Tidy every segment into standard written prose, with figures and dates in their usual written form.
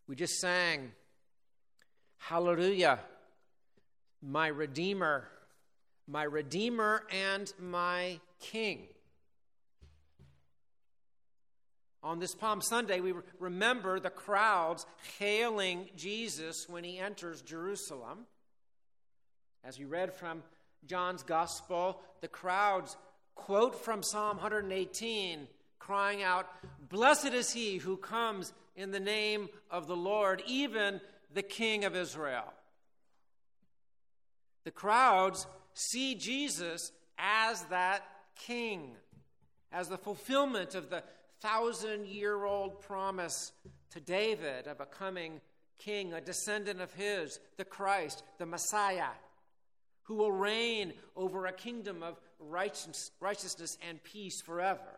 We just sang, "Hallelujah, my Redeemer and my King." On this Palm Sunday, we remember the crowds hailing Jesus when he enters Jerusalem. As we read from John's Gospel, the crowds quote from Psalm 118, crying out, "Blessed is he who comes in the name of the Lord, even the King of Israel." The crowds see Jesus as that king, as the fulfillment of the 1,000-year-old promise to David of a coming king, a descendant of his, the Christ, the Messiah, who will reign over a kingdom of righteousness and peace forever.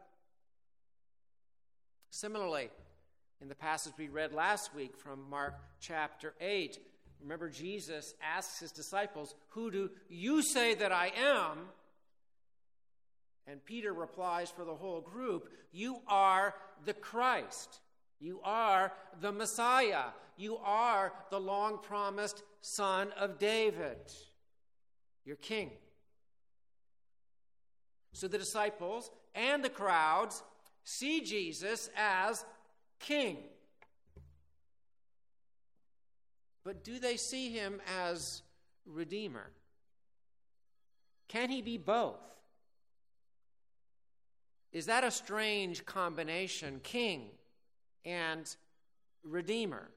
Similarly, in the passage we read last week from Mark chapter 8, remember Jesus asks his disciples, "Who do you say that I am?" And Peter replies for the whole group, "You are the Christ. You are the Messiah. You are the long-promised Son of David, your King." So the disciples and the crowds see Jesus as King. But do they see him as Redeemer? Can he be both? Is that a strange combination, King and Redeemer?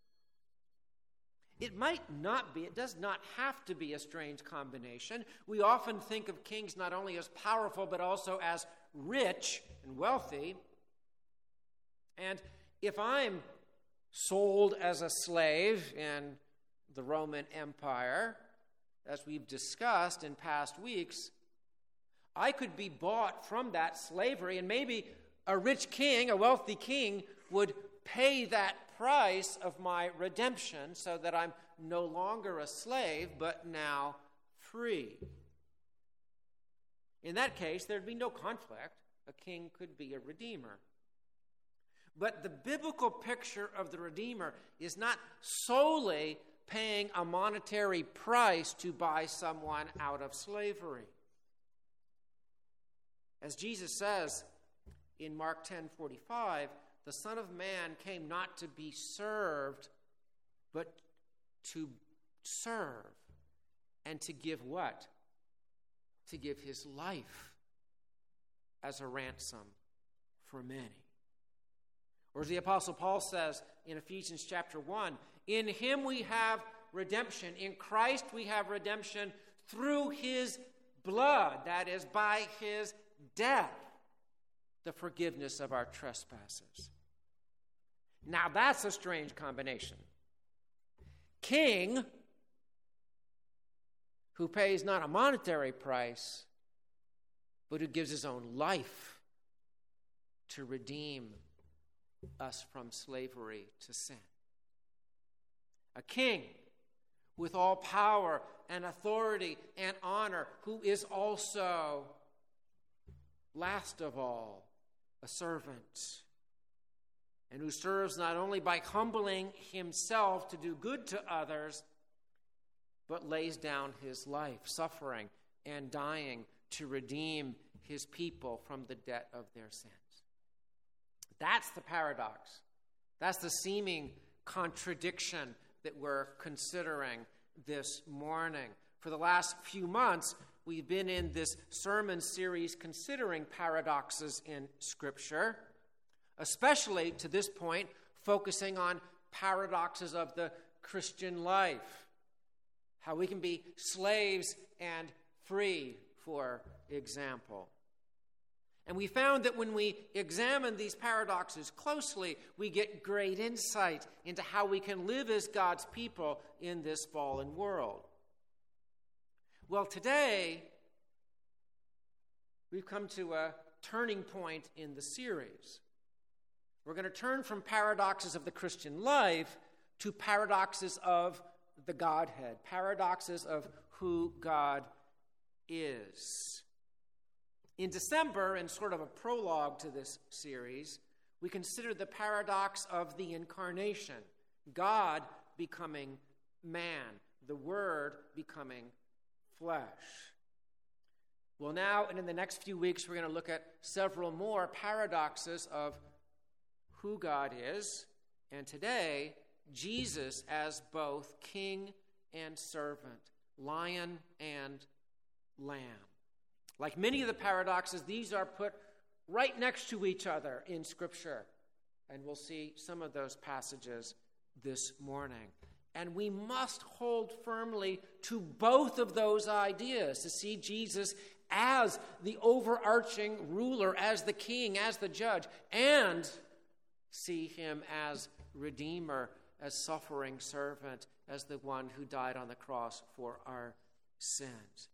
It might not be. It does not have to be a strange combination. We often think of kings not only as powerful, but also as rich and wealthy. And if I'm sold as a slave in the Roman Empire, as we've discussed in past weeks, I could be bought from that slavery, and maybe a rich king, a wealthy king, would pay that price of my redemption so that I'm no longer a slave, but now free. In that case, there'd be no conflict. A king could be a redeemer. But the biblical picture of the Redeemer is not solely paying a monetary price to buy someone out of slavery. As Jesus says in Mark 10:45, the Son of Man came not to be served, but to serve and to give what? To give his life as a ransom for many. Or as the Apostle Paul says in Ephesians chapter 1, in him we have redemption. In Christ we have redemption through his blood, that is, by his death, the forgiveness of our trespasses. Now that's a strange combination. King, who pays not a monetary price, but who gives his own life to redeem us from slavery to sin. A king with all power and authority and honor, who is also, last of all, a servant, and who serves not only by humbling himself to do good to others, but lays down his life, suffering and dying to redeem his people from the debt of their sins. That's the paradox. That's the seeming contradiction that we're considering this morning. For the last few months, we've been in this sermon series considering paradoxes in Scripture, especially to this point, focusing on paradoxes of the Christian life. How we can be slaves and free, for example. And we found that when we examine these paradoxes closely, we get great insight into how we can live as God's people in this fallen world. Well, today, we've come to a turning point in the series. We're going to turn from paradoxes of the Christian life to paradoxes of the Godhead, paradoxes of who God is. In December, in sort of a prologue to this series, we considered the paradox of the incarnation, God becoming man, the Word becoming flesh. Well, now and in the next few weeks, we're going to look at several more paradoxes of who God is, and today, Jesus as both king and servant, lion and lamb. Like many of the paradoxes, these are put right next to each other in Scripture, and we'll see some of those passages this morning. And we must hold firmly to both of those ideas, to see Jesus as the overarching ruler, as the king, as the judge, and see him as Redeemer, as suffering servant, as the one who died on the cross for our sins.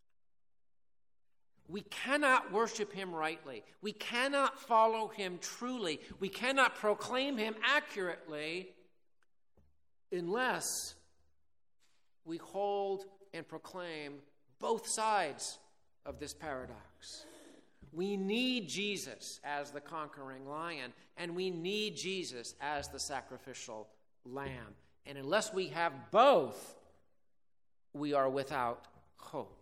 We cannot worship him rightly. We cannot follow him truly. We cannot proclaim him accurately unless we hold and proclaim both sides of this paradox. We need Jesus as the conquering lion, and we need Jesus as the sacrificial lamb. And unless we have both, we are without hope.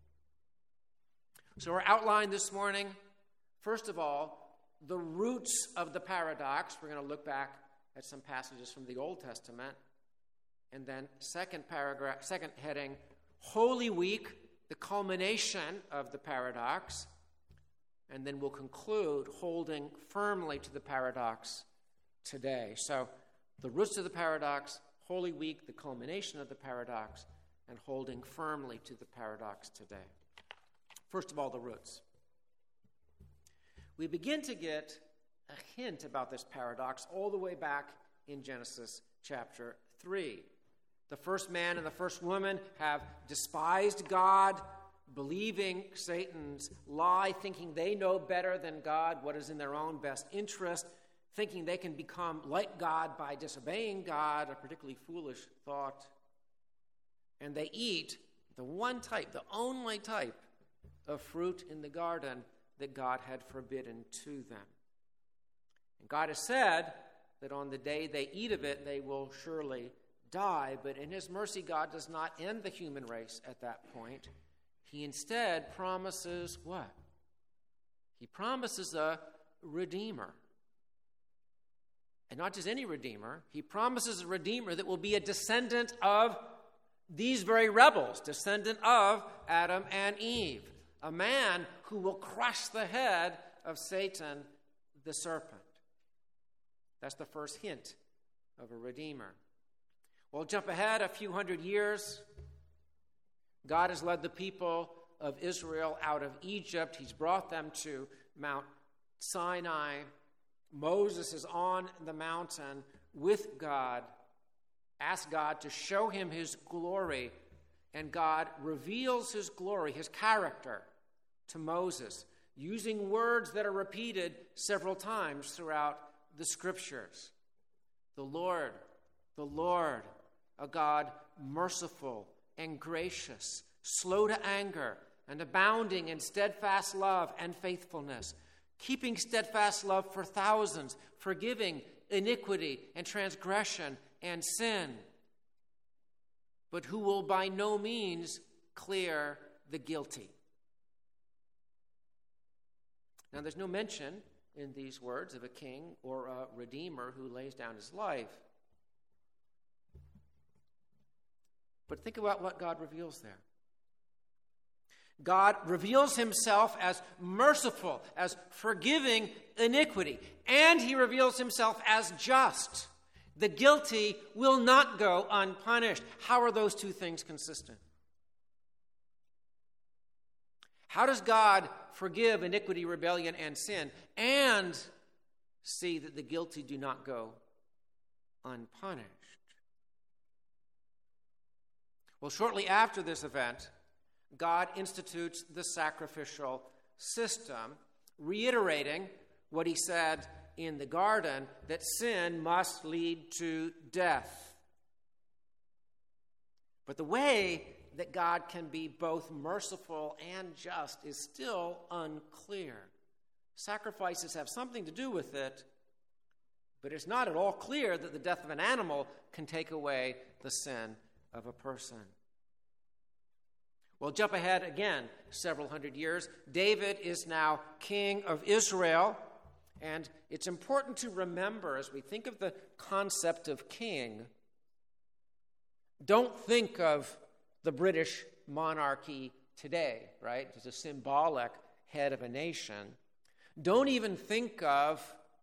So our outline this morning, first of all, the roots of the paradox. We're going to look back at some passages from the Old Testament. And then second heading, Holy Week, the culmination of the paradox. And then we'll conclude holding firmly to the paradox today. So the roots of the paradox, Holy Week, the culmination of the paradox, and holding firmly to the paradox today. First of all, the roots. We begin to get a hint about this paradox all the way back in Genesis chapter 3. The first man and the first woman have despised God, believing Satan's lie, thinking they know better than God what is in their own best interest, thinking they can become like God by disobeying God, a particularly foolish thought. And they eat the one type, the only type of fruit in the garden that God had forbidden to them. And God has said that on the day they eat of it, they will surely die. But in his mercy, God does not end the human race at that point. He instead promises what? He promises a Redeemer. And not just any Redeemer. He promises a Redeemer that will be a descendant of these very rebels, descendant of Adam and Eve. A man who will crush the head of Satan, the serpent. That's the first hint of a Redeemer. We'll jump ahead a few hundred years. God has led the people of Israel out of Egypt. He's brought them to Mount Sinai. Moses is on the mountain with God, asked God to show him his glory, and God reveals his glory, his character, to Moses, using words that are repeated several times throughout the Scriptures. The Lord, a God merciful and gracious, slow to anger, and abounding in steadfast love and faithfulness, keeping steadfast love for thousands, forgiving iniquity and transgression and sin, but who will by no means clear the guilty. Now, there's no mention in these words of a king or a redeemer who lays down his life. But think about what God reveals there. God reveals himself as merciful, as forgiving iniquity, and he reveals himself as just. The guilty will not go unpunished. How are those two things consistent? How does God forgive iniquity, rebellion, and sin, and see that the guilty do not go unpunished? Well, shortly after this event, God institutes the sacrificial system, reiterating what he said in the garden, that sin must lead to death. But the way that God can be both merciful and just is still unclear. Sacrifices have something to do with it, But it's not at all clear that the death of an animal can take away the sin of a person. Well, jump ahead again several hundred years. David is now king of Israel, and it's important to remember as we think of the concept of king, don't think of the British monarchy today, right? It's a symbolic head of a nation. Don't even think of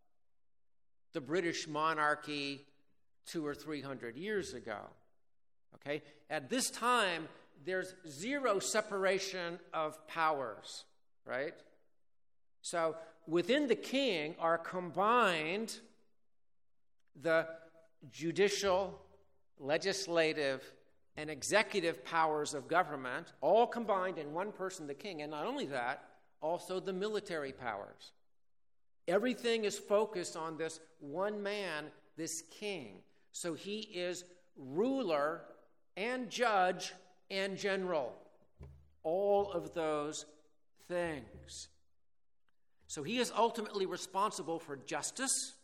the British monarchy 200 or 300 years ago, okay? At this time, there's zero separation of powers, right? So within the king are combined the judicial, legislative, and executive powers of government, all combined in one person, the king. And not only that, also the military powers. Everything is focused on this one man, this king. So he is ruler and judge and general, all of those things. So he is ultimately responsible for justice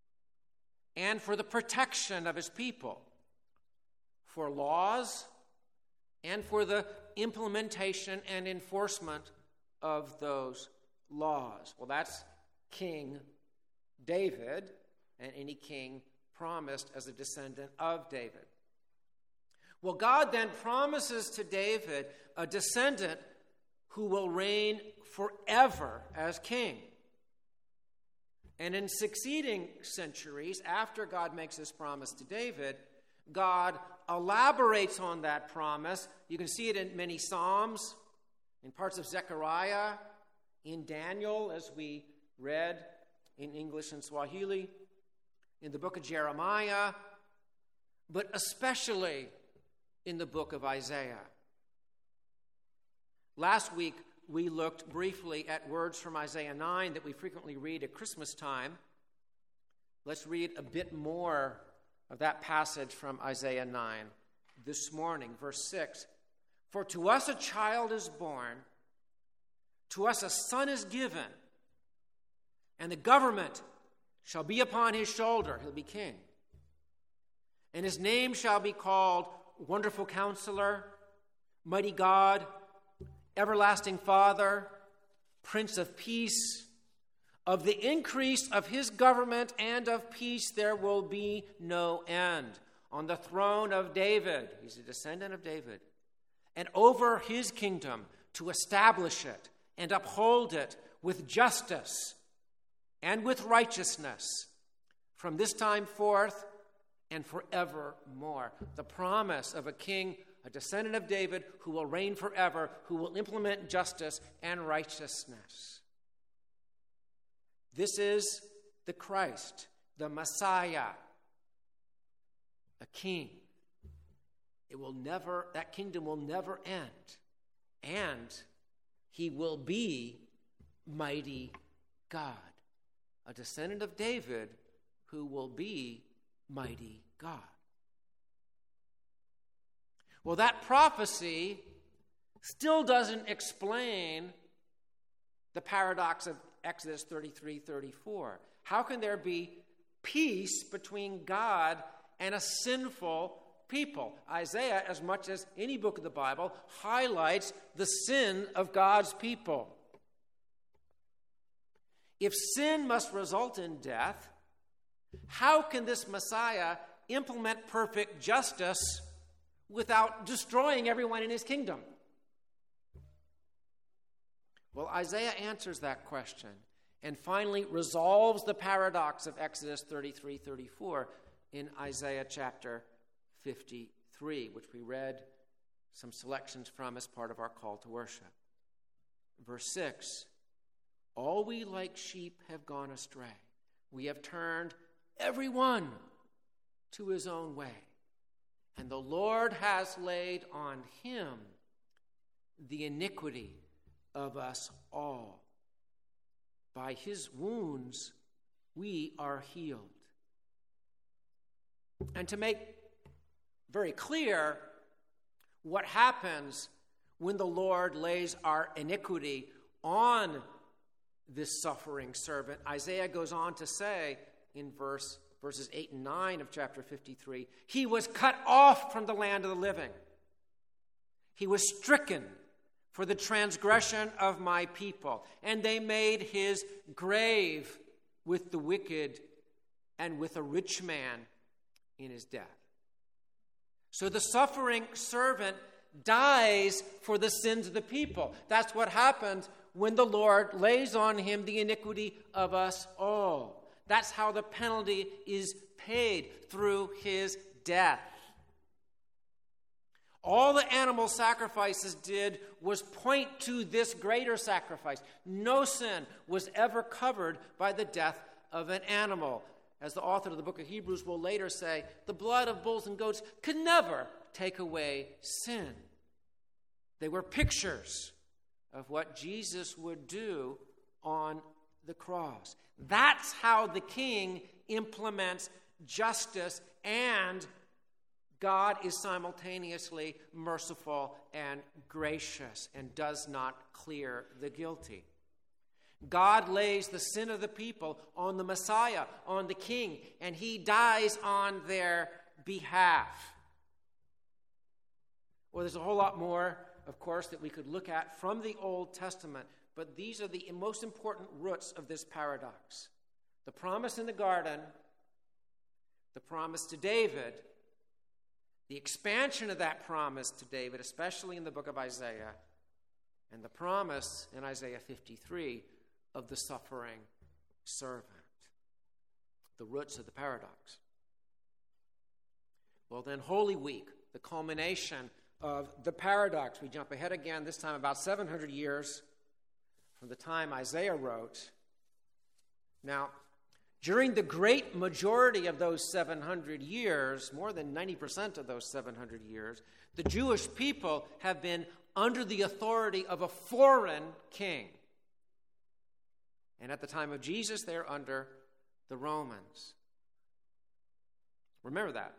and for the protection of his people, for laws, and for the implementation and enforcement of those laws. Well, that's King David, and any king promised as a descendant of David. Well, God then promises to David a descendant who will reign forever as king. And in succeeding centuries, after God makes this promise to David, God elaborates on that promise. You can see it in many Psalms, in parts of Zechariah, in Daniel, as we read in English and Swahili, in the book of Jeremiah, but especially in the book of Isaiah. Last week, we looked briefly at words from Isaiah 9 that we frequently read at Christmas time. Let's read a bit more of that passage from Isaiah 9 this morning, verse 6. For to us a child is born, to us a son is given, and the government shall be upon his shoulder. He'll be king. And his name shall be called Wonderful Counselor, Mighty God, Everlasting Father, Prince of Peace. Of the increase of his government and of peace there will be no end. On the throne of David, he's a descendant of David, and over his kingdom to establish it and uphold it with justice and with righteousness from this time forth and forevermore. The promise of a king, a descendant of David, who will reign forever, who will implement justice and righteousness. This is the Christ, the Messiah, a king. That kingdom will never end. And he will be mighty God, a descendant of David who will be mighty God. Well, that prophecy still doesn't explain the paradox of Exodus 33:34. How can there be peace between God and a sinful people? Isaiah, as much as any book of the Bible, highlights the sin of God's people. If sin must result in death, how can this Messiah implement perfect justice without destroying everyone in his kingdom? Well, Isaiah answers that question and finally resolves the paradox of Exodus 33:34 in Isaiah chapter 53, which we read some selections from as part of our call to worship. Verse 6, all we like sheep have gone astray. We have turned every one to his own way. And the Lord has laid on him the iniquity of us all. By his wounds we are healed. And to make very clear what happens when the Lord lays our iniquity on this suffering servant, Isaiah goes on to say in verses 8 and 9 of chapter 53, he was cut off from the land of the living. He was stricken for the transgression of my people, and they made his grave with the wicked and with a rich man in his death. So the suffering servant dies for the sins of the people. That's what happens when the Lord lays on him the iniquity of us all. That's how the penalty is paid, through his death. All the animal sacrifices did was point to this greater sacrifice. No sin was ever covered by the death of an animal. As the author of the book of Hebrews will later say, the blood of bulls and goats could never take away sin. They were pictures of what Jesus would do on the cross. That's how the king implements justice, and God is simultaneously merciful and gracious and does not clear the guilty. God lays the sin of the people on the Messiah, on the king, and he dies on their behalf. Well, there's a whole lot more, of course, that we could look at from the Old Testament, but these are the most important roots of this paradox. The promise in the garden, the promise to David, the expansion of that promise to David, especially in the book of Isaiah, and the promise in Isaiah 53 of the suffering servant. The roots of the paradox. Well, then, Holy Week, the culmination of the paradox. We jump ahead again, this time about 700 years from the time Isaiah wrote. Now, during the great majority of those 700 years, more than 90% of those 700 years, the Jewish people have been under the authority of a foreign king. And at the time of Jesus, they're under the Romans. Remember that.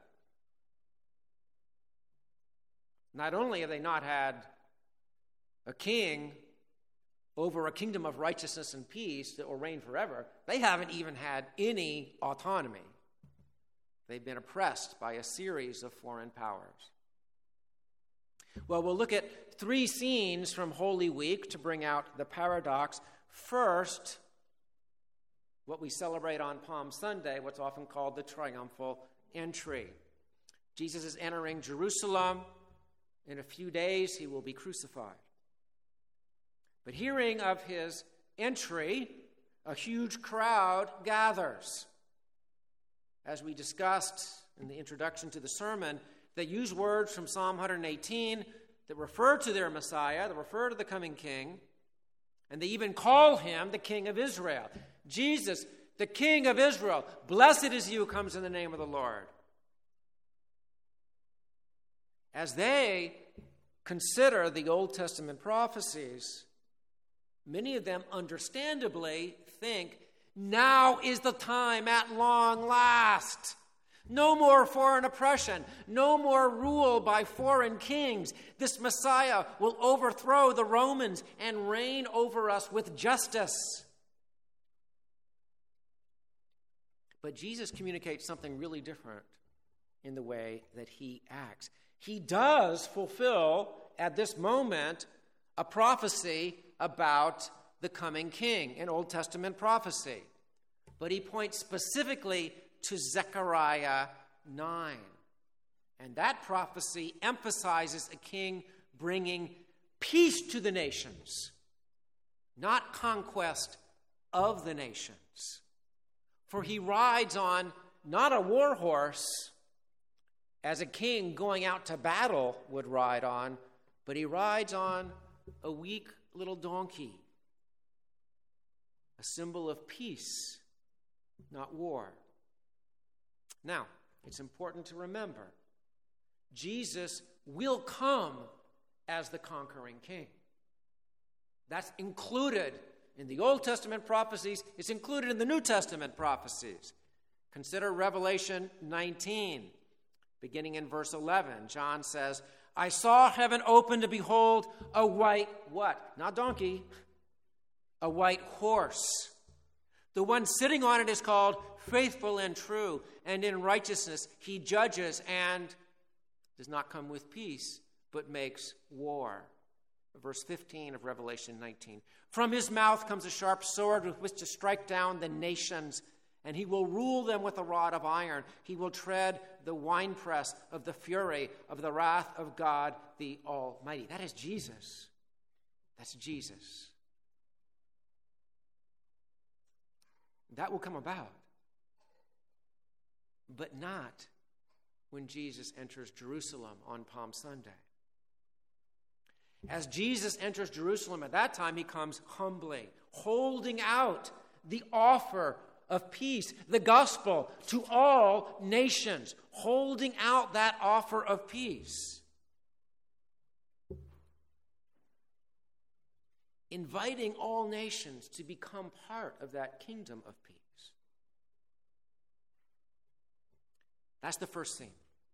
Not only have they not had a king over a kingdom of righteousness and peace that will reign forever, they haven't even had any autonomy. They've been oppressed by a series of foreign powers. Well, we'll look at three scenes from Holy Week to bring out the paradox. First, what we celebrate on Palm Sunday, what's often called the triumphal entry. Jesus is entering Jerusalem. In a few days, he will be crucified. But hearing of his entry, a huge crowd gathers. As we discussed in the introduction to the sermon, they use words from Psalm 118 that refer to their Messiah, that refer to the coming king, and they even call him the King of Israel. Jesus, the King of Israel, blessed is he who comes in the name of the Lord. As they consider the Old Testament prophecies, many of them understandably think, now is the time at long last. No more foreign oppression. No more rule by foreign kings. This Messiah will overthrow the Romans and reign over us with justice. But Jesus communicates something really different in the way that he acts. He does fulfill, at this moment, a prophecy about the coming king, an Old Testament prophecy. But he points specifically to Zechariah 9. And that prophecy emphasizes a king bringing peace to the nations, not conquest of the nations. For he rides on not a war horse, as a king going out to battle would ride on, but he rides on a weak little donkey, a symbol of peace, not war. Now, it's important to remember, Jesus will come as the conquering king. That's included in the Old Testament prophecies. It's included in the New Testament prophecies. Consider Revelation 19, beginning in verse 11. John says, I saw heaven open to behold a white, what? Not donkey, a white horse. The one sitting on it is called faithful and true, and in righteousness he judges and does not come with peace, but makes war. Verse 15 of Revelation 19. From his mouth comes a sharp sword with which to strike down the nations, and he will rule them with a rod of iron. He will tread the winepress of the fury of the wrath of God the Almighty. That is Jesus. That's Jesus. That will come about, but not when Jesus enters Jerusalem on Palm Sunday. As Jesus enters Jerusalem at that time, he comes humbly, holding out the offer of peace, the gospel to all nations, holding out that offer of peace. Inviting all nations to become part of that kingdom of peace. That's the first scene.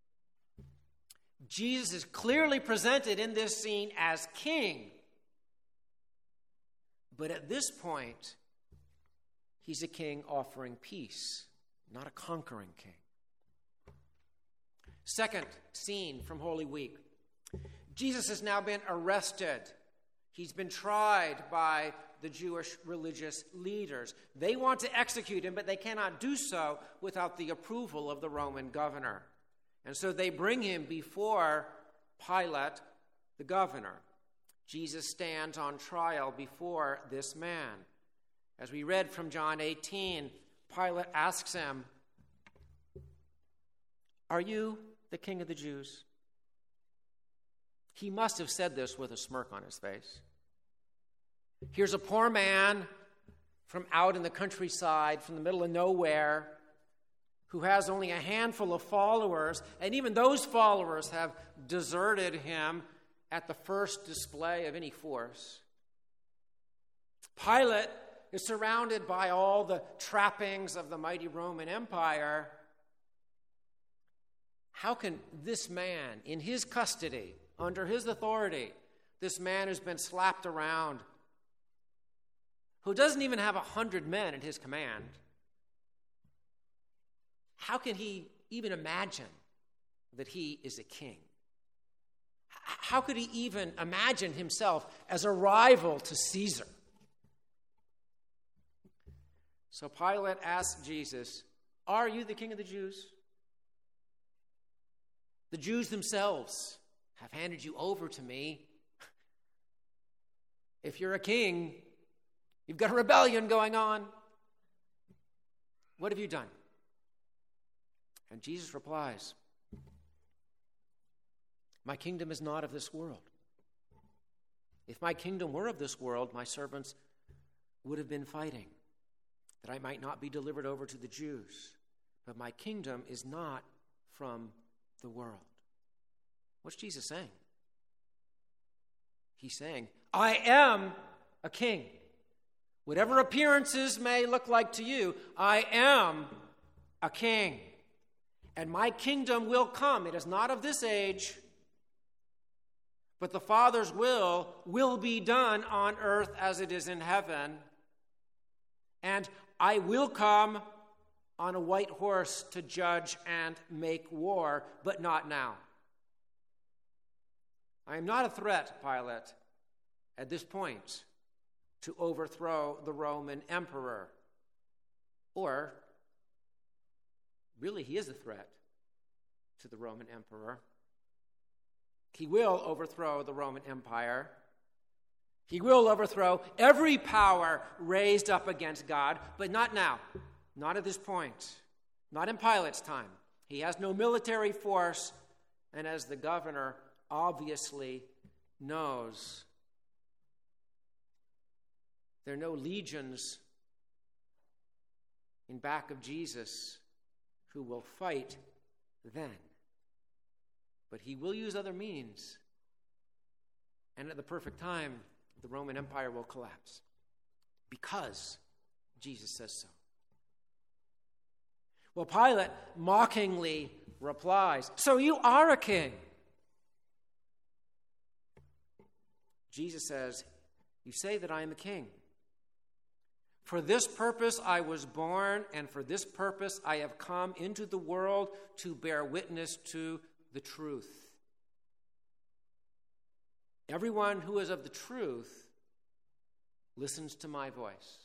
Jesus is clearly presented in this scene as king. But at this point, he's a king offering peace, not a conquering king. Second scene from Holy Week. Jesus has now been arrested. He's been tried by the Jewish religious leaders. They want to execute him, but they cannot do so without the approval of the Roman governor. And so they bring him before Pilate, the governor. Jesus stands on trial before this man. As we read from John 18, Pilate asks him, "Are you the king of the Jews?" He must have said this with a smirk on his face. Here's a poor man from out in the countryside, from the middle of nowhere, who has only a handful of followers, and even those followers have deserted him at the first display of any force. Pilate is surrounded by all the trappings of the mighty Roman Empire. How can this man, in his custody, under his authority, this man who's been slapped around, who doesn't even have 100 men at his command, how can he even imagine that he is a king? How could he even imagine himself as a rival to Caesar? So Pilate asked Jesus, "Are you the king of the Jews?" The Jews themselves have handed you over to me. If you're a king, you've got a rebellion going on. What have you done? And Jesus replies, "My kingdom is not of this world. If my kingdom were of this world, my servants would have been fighting, that I might not be delivered over to the Jews. But my kingdom is not from the world." What's Jesus saying? He's saying, I am a king. Whatever appearances may look like to you, I am a king. And my kingdom will come. It is not of this age, but the Father's will be done on earth as it is in heaven. And I will come on a white horse to judge and make war, but not now. I am not a threat, Pilate, at this point, to overthrow the Roman emperor. Or, really, he is a threat to the Roman emperor. He will overthrow the Roman Empire. He will overthrow every power raised up against God, but not now, not at this point, not in Pilate's time. He has no military force, and as the governor obviously knows, there are no legions in back of Jesus who will fight then. But he will use other means, and at the perfect time, the Roman Empire will collapse because Jesus says so. Well, Pilate mockingly replies, "So you are a king." Jesus says, "You say that I am a king. For this purpose I was born, and for this purpose I have come into the world to bear witness to the truth. Everyone who is of the truth listens to my voice.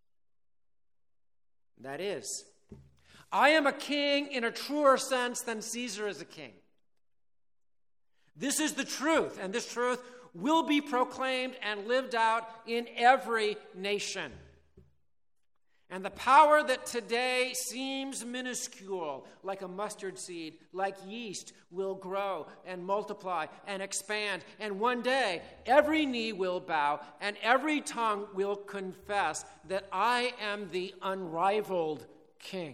That is, I am a king in a truer sense than Caesar is a king. This is the truth, and this truth will be proclaimed and lived out in every nation. And the power that today seems minuscule, like a mustard seed, like yeast, will grow and multiply and expand. And one day, every knee will bow and every tongue will confess that I am the unrivaled king.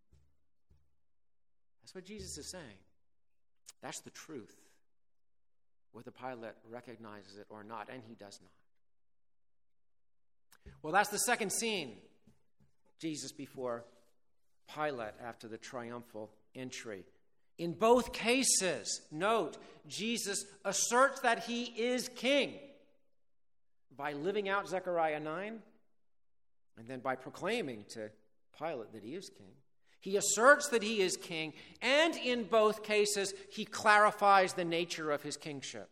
That's what Jesus is saying. That's the truth, whether Pilate recognizes it or not, and he does not. Well, that's the second scene. Jesus before Pilate after the triumphal entry. In both cases, note, Jesus asserts that he is king by living out Zechariah 9 and then by proclaiming to Pilate that he is king. He asserts that he is king, and in both cases, he clarifies the nature of his kingship.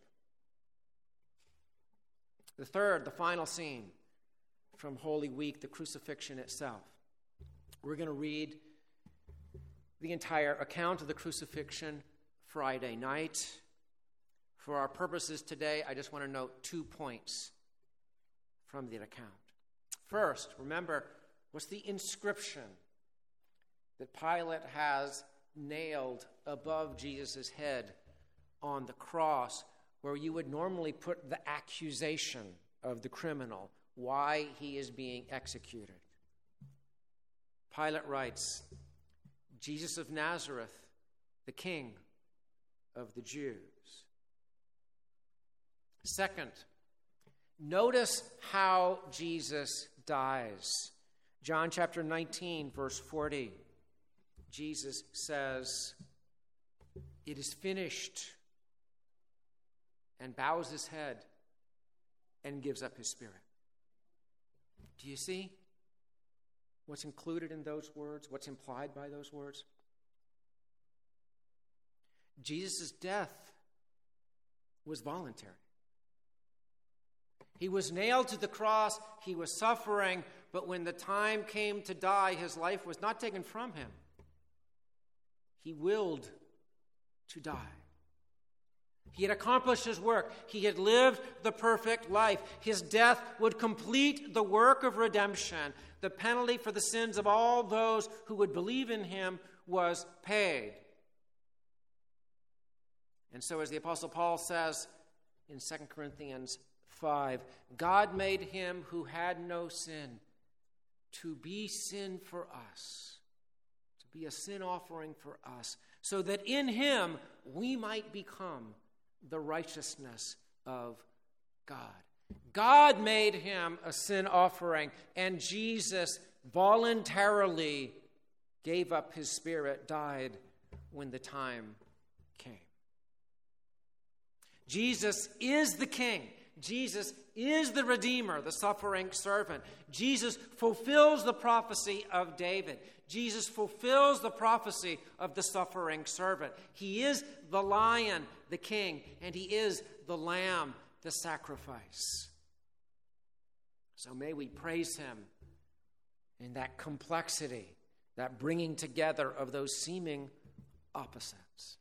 The third, the final scene from Holy Week, the crucifixion itself. We're going to read the entire account of the crucifixion Friday night. For our purposes today, I just want to note 2 points from the account. First, remember, what's the inscription that Pilate has nailed above Jesus' head on the cross, where you would normally put the accusation of the criminal, why he is being executed? Pilate writes, Jesus of Nazareth, the King of the Jews. Second, notice how Jesus dies. John chapter 19, verse 40. Jesus says, "It is finished," and bows his head and gives up his spirit. Do you see what's included in those words? What's implied by those words? Jesus' death was voluntary. He was nailed to the cross. He was suffering, but when the time came to die, his life was not taken from him. He willed to die. He had accomplished his work. He had lived the perfect life. His death would complete the work of redemption. The penalty for the sins of all those who would believe in him was paid. And so, as the Apostle Paul says in 2 Corinthians 5, God made him who had no sin to be sin for us, to be a sin offering for us, so that in him we might become the righteousness of God. God made him a sin offering, and Jesus voluntarily gave up his spirit, died when the time came. Jesus is the King. Jesus is the Redeemer, the suffering servant. Jesus fulfills the prophecy of David. Jesus fulfills the prophecy of the suffering servant. He is the Lion, the King, and he is the Lamb, the sacrifice. So may we praise him in that complexity, that bringing together of those seeming opposites.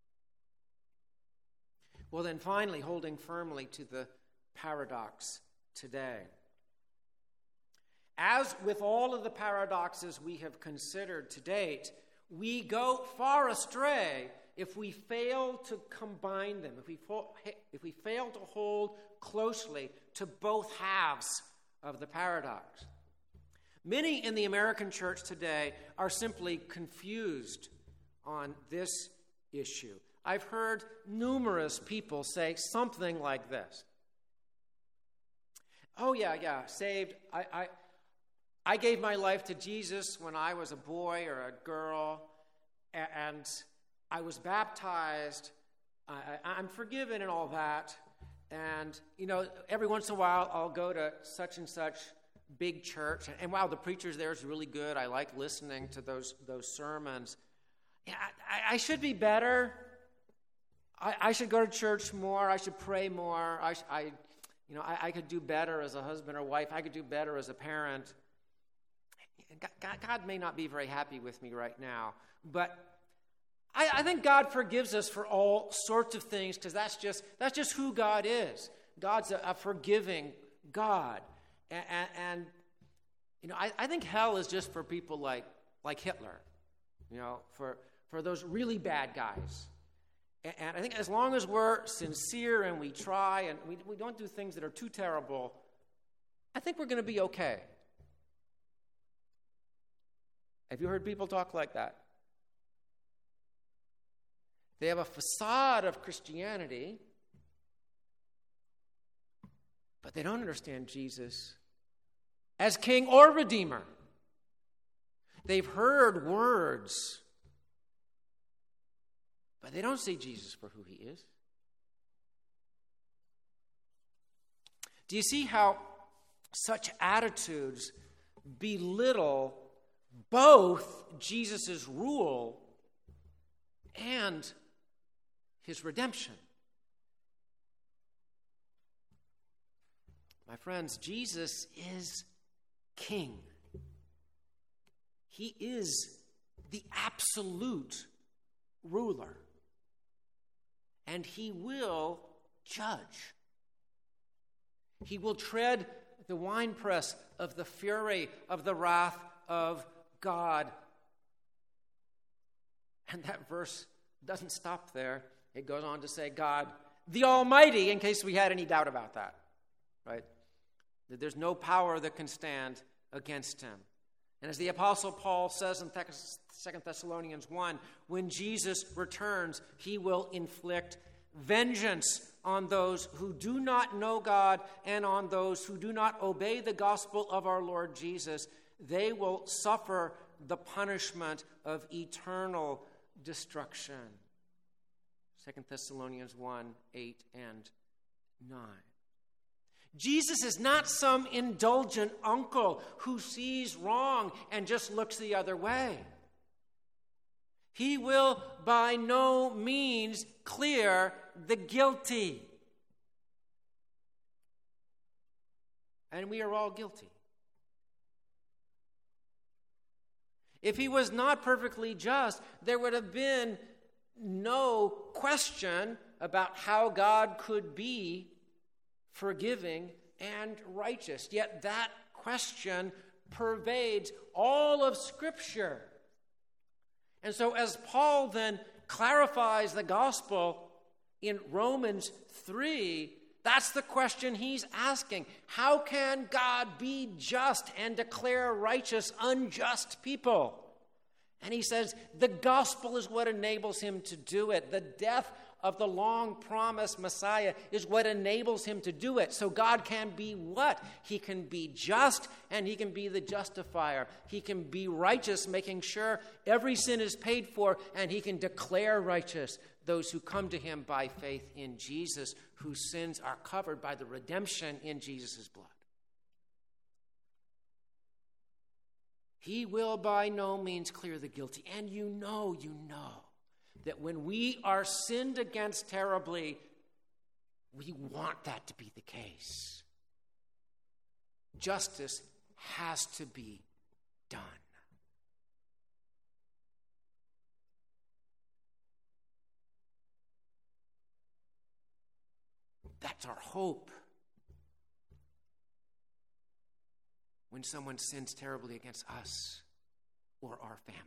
Well, then finally, holding firmly to the paradox today. As with all of the paradoxes we have considered to date, we go far astray if we fail to combine them, if we fail to hold closely to both halves of the paradox. Many in the American church today are simply confused on this issue. I've heard numerous people say something like this. Oh, yeah, saved. I gave my life to Jesus when I was a boy or a girl, and I was baptized. I'm forgiven and all that. And, every once in a while I'll go to such and such big church, and wow, the preachers there is really good. I like listening to those sermons. Yeah, I should be better. I should go to church more. I should pray more. I could do better as a husband or wife. I could do better as a parent. God may not be very happy with me right now, but I think God forgives us for all sorts of things because that's just who God is. God's a forgiving God, and I think hell is just for people like Hitler, for those really bad guys. And I think as long as we're sincere and we try and we don't do things that are too terrible, I think we're going to be okay. Have you heard people talk like that? They have a facade of Christianity, but they don't understand Jesus as King or Redeemer. They've heard words, but they don't see Jesus for who he is. Do you see how such attitudes belittle both Jesus' rule and his redemption? My friends, Jesus is King. He is the absolute ruler. And he will judge. He will tread the winepress of the fury of the wrath of God. And that verse doesn't stop there. It goes on to say God, the Almighty, in case we had any doubt about that, right? That there's no power that can stand against him. And as the Apostle Paul says in 2 Thessalonians 1, when Jesus returns, he will inflict vengeance on those who do not know God and on those who do not obey the gospel of our Lord Jesus. They will suffer the punishment of eternal destruction. 2 Thessalonians 1, 8 and 9. Jesus is not some indulgent uncle who sees wrong and just looks the other way. He will by no means clear the guilty. And we are all guilty. If he was not perfectly just, there would have been no question about how God could be forgiving and righteous. Yet that question pervades all of Scripture. And so as Paul then clarifies the gospel in Romans 3, that's the question he's asking. How can God be just and declare righteous unjust people? And he says the gospel is what enables him to do it. The death of the long-promised Messiah is what enables him to do it. So God can be what? He can be just and he can be the justifier. He can be righteous, making sure every sin is paid for, and he can declare righteous those who come to him by faith in Jesus, whose sins are covered by the redemption in Jesus' blood. He will by no means clear the guilty. And you know that when we are sinned against terribly, we want that to be the case. Justice has to be done. That's our hope. When someone sins terribly against us or our family.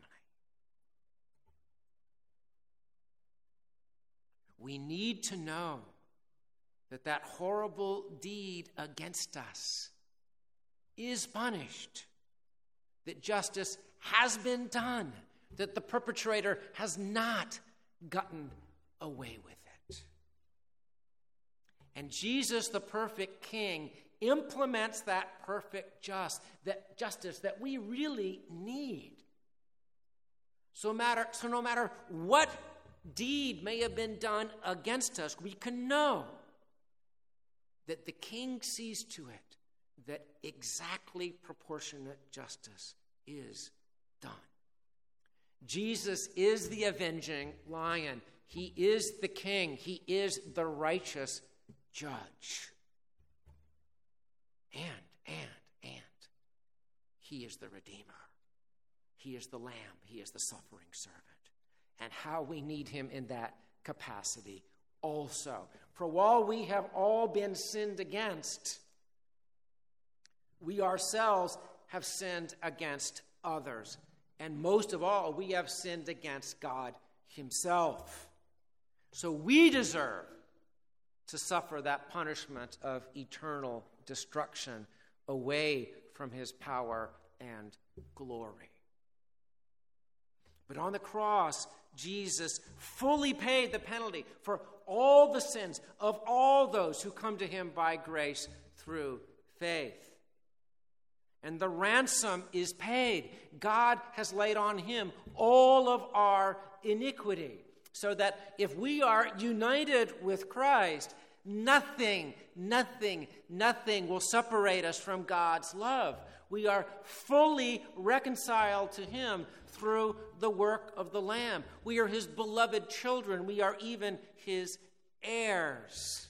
We need to know that that horrible deed against us is punished, that justice has been done, that the perpetrator has not gotten away with it. And Jesus, the perfect King, implements that perfect justice that we really need. So no matter what deed may have been done against us, we can know that the King sees to it that exactly proportionate justice is done. Jesus is the avenging lion. He is the king. He is the righteous judge. And he is the redeemer. He is the lamb. He is the suffering servant. And how we need him in that capacity also. For while we have all been sinned against, we ourselves have sinned against others. And most of all, we have sinned against God himself. So we deserve to suffer that punishment of eternal destruction away from his power and glory. But on the cross, Jesus fully paid the penalty for all the sins of all those who come to him by grace through faith. And the ransom is paid. God has laid on him all of our iniquity, so that if we are united with Christ, nothing will separate us from God's love. We are fully reconciled to him through the work of the Lamb. We are his beloved children. We are even his heirs.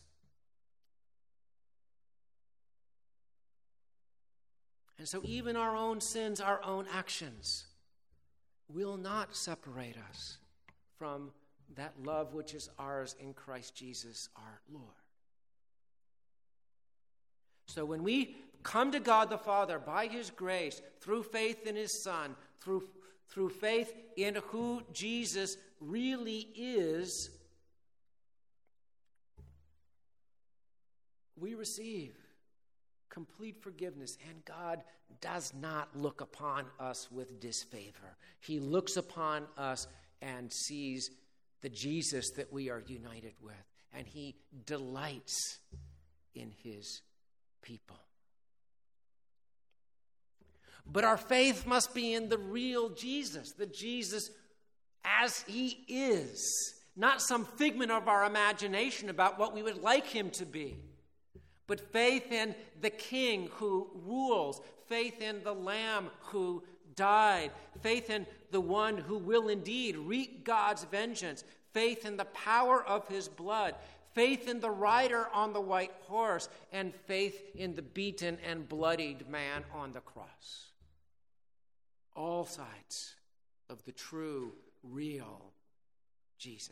And so even our own sins, our own actions, will not separate us from that love which is ours in Christ Jesus our Lord. So when we come to God the Father by his grace, through faith in his Son, through faith in who Jesus really is, we receive complete forgiveness, and God does not look upon us with disfavor. He looks upon us and sees the Jesus that we are united with, and he delights in his people. But our faith must be in the real Jesus, the Jesus as he is, not some figment of our imagination about what we would like him to be. But faith in the King who rules, faith in the Lamb who died, faith in the one who will indeed wreak God's vengeance, faith in the power of his blood, faith in the rider on the white horse, and faith in the beaten and bloodied man on the cross. All sides of the true, real Jesus.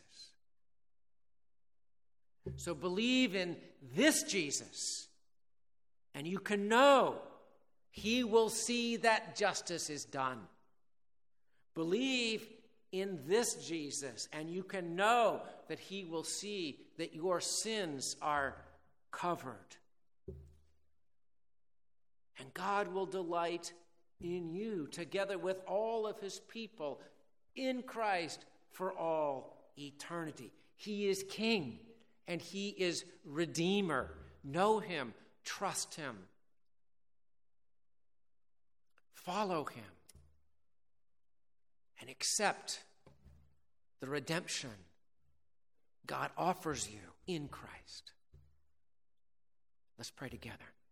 So believe in this Jesus, and you can know he will see that justice is done. Believe in this Jesus, and you can know that he will see that your sins are covered. And God will delight in you, together with all of his people, in Christ for all eternity. He is King. And he is Redeemer. Know him. Trust him. Follow him. And accept the redemption God offers you in Christ. Let's pray together.